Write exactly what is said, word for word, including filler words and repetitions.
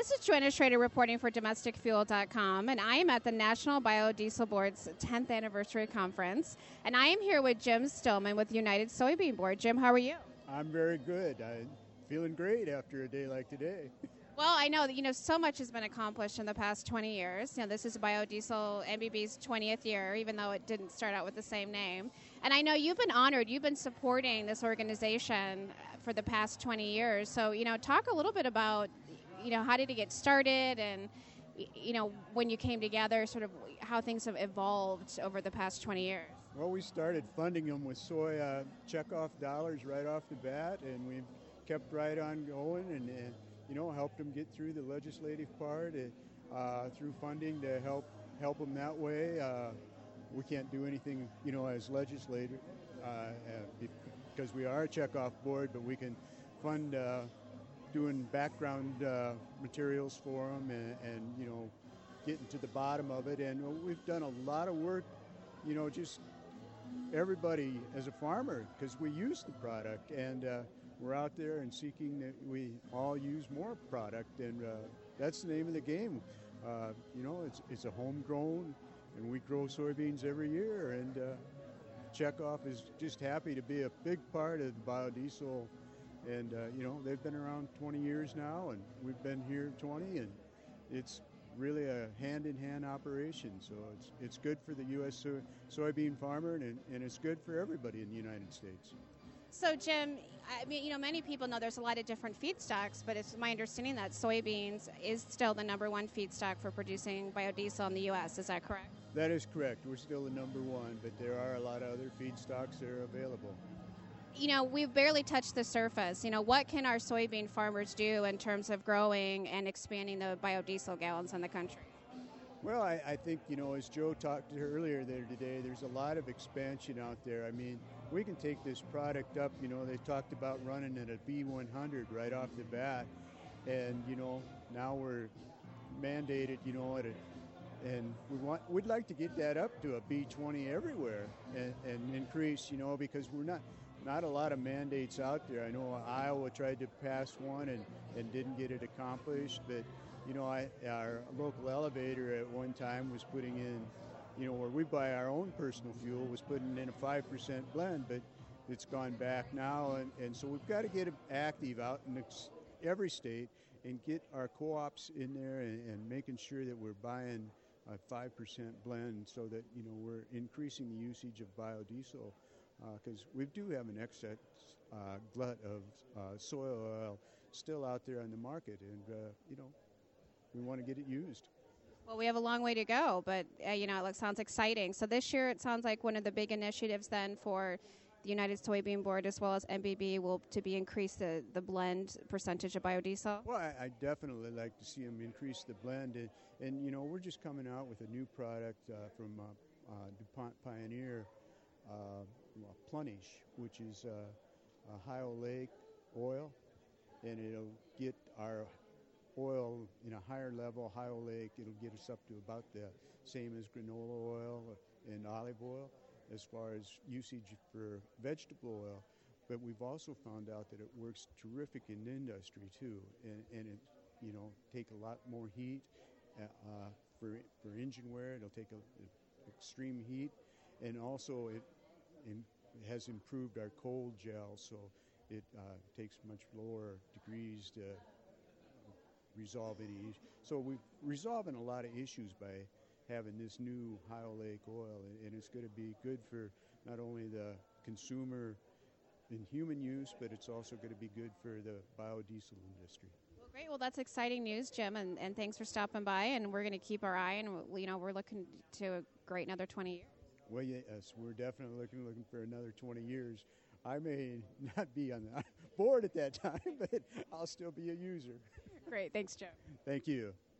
This is Joanna Schrader reporting for domestic fuel dot com, and I am at the National Biodiesel Board's tenth Anniversary Conference, and I am here with Jim Stillman with United Soybean Board. Jim, how are you? I'm very good. I'm feeling great after a day like today. Well, I know that, you know, so much has been accomplished in the past twenty years. You know, this is biodiesel N B B's twentieth year, even though it didn't start out with the same name. And I know you've been honored. You've been supporting this organization for the past twenty years. So, you know, talk a little bit about, you know, how did it get started and, you know, when you came together, sort of how things have evolved over the past twenty years. Well, we started funding them with soy uh, checkoff dollars right off the bat, and we've kept right on going and, and you know, helped them get through the legislative part uh, through funding to help help them that way. Uh, we can't do anything, you know, as legislator uh, uh, because we are a checkoff board, but we can fund uh, doing background uh, materials for them and, and, you know, getting to the bottom of it. And we've done a lot of work, you know, just everybody as a farmer, because we use the product, and uh, we're out there and seeking that we all use more product, and uh, that's the name of the game. Uh, you know, it's it's a homegrown, and we grow soybeans every year, and uh, Checkoff is just happy to be a big part of biodiesel. And, uh, you know, they've been around twenty years now, and we've been here twenty, and it's really a hand-in-hand operation. So it's it's good for the U S so- soybean farmer, and, and it's good for everybody in the United States. So, Jim, I mean, you know, many people know there's a lot of different feedstocks, but it's my understanding that soybeans is still the number one feedstock for producing biodiesel in the U S. Is that correct? That is correct. We're still the number one, but there are a lot of other feedstocks that are available. You know, we've barely touched the surface. You know, what can our soybean farmers do in terms of growing and expanding the biodiesel gallons in the country? Well, I, I think, you know, as Joe talked to her earlier there today, there's a lot of expansion out there. I mean, we can take this product up. You know, they talked about running at a B one hundred right off the bat. And, you know, now we're mandated, you know, at a, and we want, we'd like to get that up to a B twenty everywhere and, and increase, you know, because we're not, not a lot of mandates out there. I know Iowa tried to pass one and, and didn't get it accomplished, but you know, I, our local elevator at one time was putting in, you know, where we buy our own personal fuel, was putting in a five percent blend, but it's gone back now. And, and so we've got to get active out in every state and get our co-ops in there and, and making sure that we're buying a five percent blend so that, you know, we're increasing the usage of biodiesel because uh, we do have an excess uh, glut of uh, soy oil still out there on the market. And, uh, you know, we want to get it used. Well, we have a long way to go, but, uh, you know, it sounds exciting. So this year it sounds like one of the big initiatives then for the United Soybean Board as well as N B B will to be increase the, the blend percentage of biodiesel? Well, I, I definitely like to see them increase the blend. And, and, you know, we're just coming out with a new product uh, from uh, uh, DuPont Pioneer, uh, well, Plenish, which is uh, a high oleic oil, and it'll get our oil in a higher level, high oleic. It'll get us up to about the same as granola oil and olive oil as far as usage for vegetable oil. But we've also found out that it works terrific in industry too, and, and it, you know, take a lot more heat uh, for for engine wear. It'll take a, a extreme heat, and also it, in, it has improved our cold gel, so it uh, takes much lower degrees to resolve any issues. So we're resolving a lot of issues by having this new high oleic oil, and it's going to be good for not only the consumer in human use, but it's also going to be good for the biodiesel industry. Well, great. Well, that's exciting news, Jim, and, and thanks for stopping by, and we're going to keep our eye, and, you know, we're looking to a great another twenty years. Well, yes, we're definitely looking, looking for another twenty years. I may not be on the board at that time, but I'll still be a user. Great. Thanks, Joe. Thank you.